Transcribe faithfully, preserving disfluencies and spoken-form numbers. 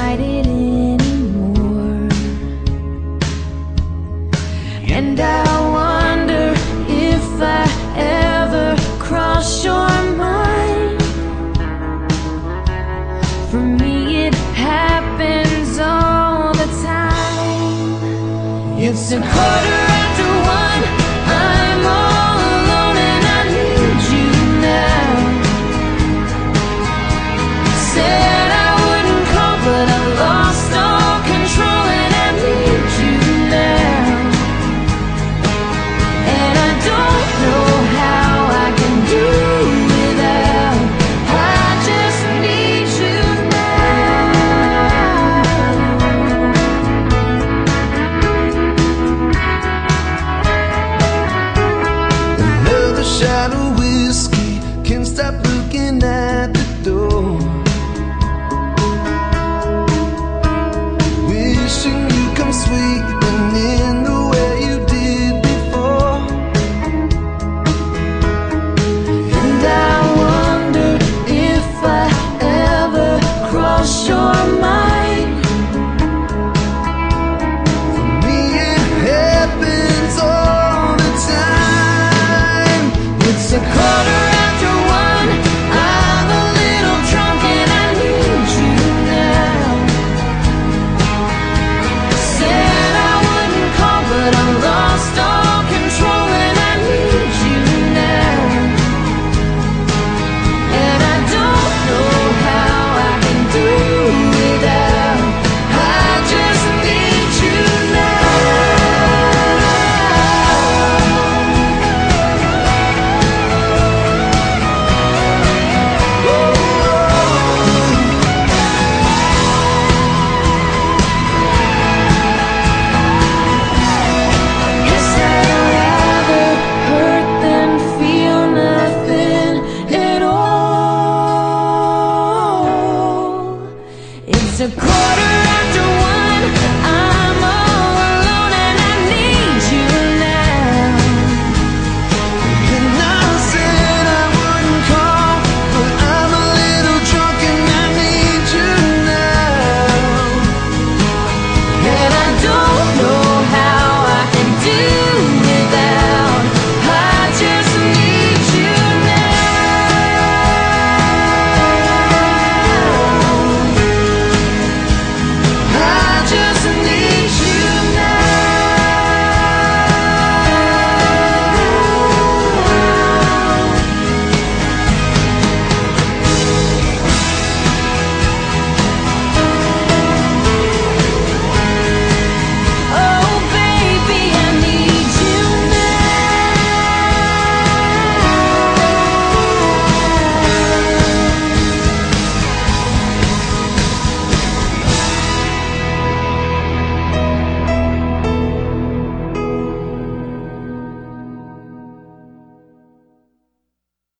fight it anymore. And I wonder if I ever cross your mind. For me it happens all the time. It's a quarter after one, I'm all alone and I need you now. Said I wouldn't call, but I lost all control and I need you now. And I don't know how I can do without. I just need you now. Another shot of whiskey, can't stop looking at the door. Wishing you come sweeping in the way you did before. And I wonder if I ever cross your mind. For me it happens all the time. It's a quarter after one, I'm a little drunk and I need you now. Said I wouldn't call, but I lost all control and I need you now. And I don't know how I can do without. I just need you now. Guess I'd rather hurt than feel nothing at all. It's a quarter after one, I'm